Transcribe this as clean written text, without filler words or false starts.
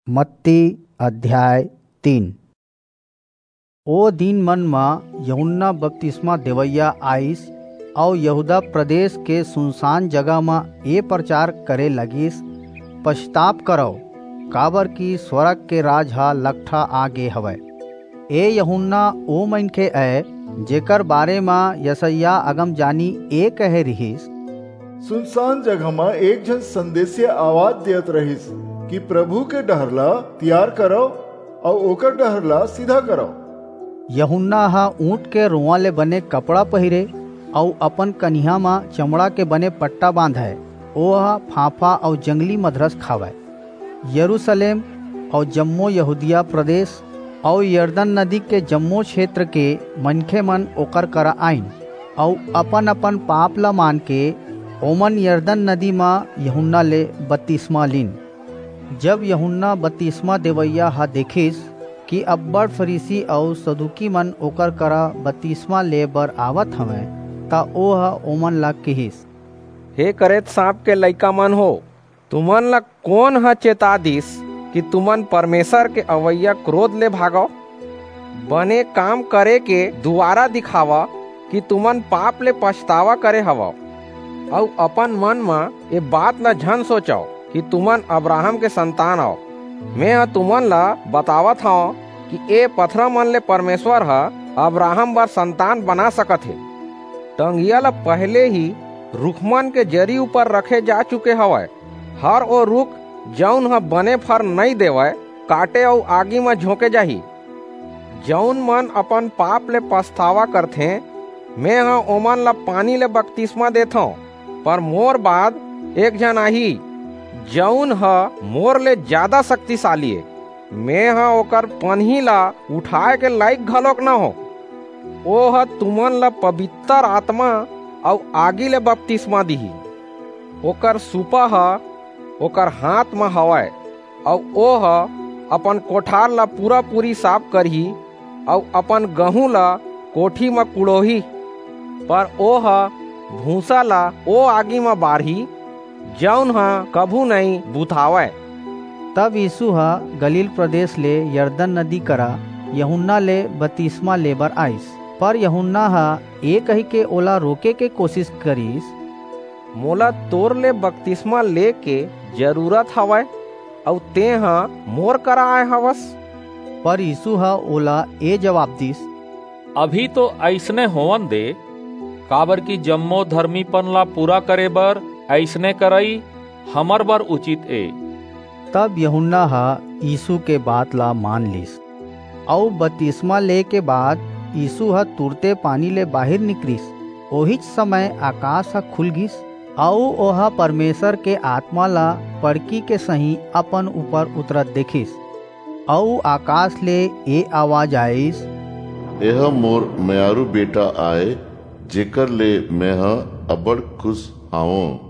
मत्ती अध्याय 3। ओ दिन मन में यूहन्ना बपतिस्मा देवैया आइस और यहूदा प्रदेश के सुनसान जगह में ये प्रचार करे लगिस, पश्चाताप करो, काबर की स्वर्ग के राज हा लखठा आगे हवै। ए यूहन्ना ओ मनखे है जेकर बारे में यशायाह अगम जानी ए कहे रहिस, सुनसान जगह में एक जन संदेशिया आवाज देत रहिस कि प्रभु के डहरला तैयार करो और ओकर डहरला सीधा करो। यूहन्ना हा ऊँट के रुआ ले बने कपड़ा पहिरे और अपन कन्हिया में चमड़ा के बने पट्टा बांधे। ओहा फाफा और जंगली मधरस खावे। यरूशलेम और जम्मो यहूदिया प्रदेश और यरदन नदी के जम्मो क्षेत्र के मनखे मन ओकर करा आइन और अपन अपन पाप ला मान के ओमन यरदन नदी में यूहन्ना ले बपतिस्मा लीन। जब यूहन्ना बपतिस्मा देवैया हा देखिस कि अब्बड़ फरीसी और सदुकी मन ओकर करा बपतिस्मा ले बर आवत हवे, ता ओ हा ओमन ला कहिस, हे करेत सांप के लइका मन हो, तुमन ला कौन हा चेता दिस कि तुमन परमेश्वर के अवैया क्रोध ले भागो। बने काम करे के दुआरा दिखावा कि तुमन पाप ले पछतावा करे हवा और अपन मन में ये बात ला झन सोचाओ कि तुमन अब्राहम के संतान आओ। मैं तुमन ला बतावत हूँ कि ए पत्थर मन ले परमेश्वर हा अब्राहम बर संतान बना सकत है। टंगिया ला पहले ही रुखमन के जरी ऊपर रखे जा चुके हवै। हर ओ रुख जौन हा बने फर नहीं देवै, काटे और आगी में झोंके जाही। जौन मन अपन पाप ले पछतावा करथे, मैं हा ओमन ला पानी ले बपतिस्मा देथो, पर मोर बाद एक जन आही जौन हा मोर ले ज्यादा शक्तिशाली है। मैं हा ओकर पन्ही ला उठाए के लायक घलोक न हो। ओ हा तुमन ला पवित्र आत्मा और आगी ले बपतिस्मा दिही। ओकर सुपा हा ओकर हाथ में हवै और ओ हा अपन कोठार ला पूरा पूरी साफ करही और अपन गहूँ ला कोठी में कुड़ोही। पर ओ हा भूसा ला ओ आगी में बारही जौन हा कभू नहीं बुझावै। तब यीशु हा गलील प्रदेश ले यरदन नदी करा यूहन्ना ले बपतिस्मा लेबर आइस। पर यूहन्ना हा ए कही के ओला रोके के कोशिश करिस, मोला तोर ले बपतिस्मा ले के जरूरत हवै और ते हा मोर करा आए हवस। पर यीशु हा ओला ए जवाब दिस, अभी तो ऐसने होवन दे, काबर की जम्मो धर्मीपन ला पूरा करे बर ऐसने करई हमर बर उचित ए। तब यूहन्ना हा यीशु के बात ला मान लिस और बपतिस्मा ले के बाद यीशु हा तुरते पानी ले बाहर निकलिस। ओहिच समय आकाश हा खुल गिस और ओहा परमेश्वर के आत्मा ला पड़की के सही अपन ऊपर उतरत देखिस और आकाश ले ए आवाज आइस, यह मोर मयारू बेटा आए जेकर ले मैं अब्बड़ खुश हावों।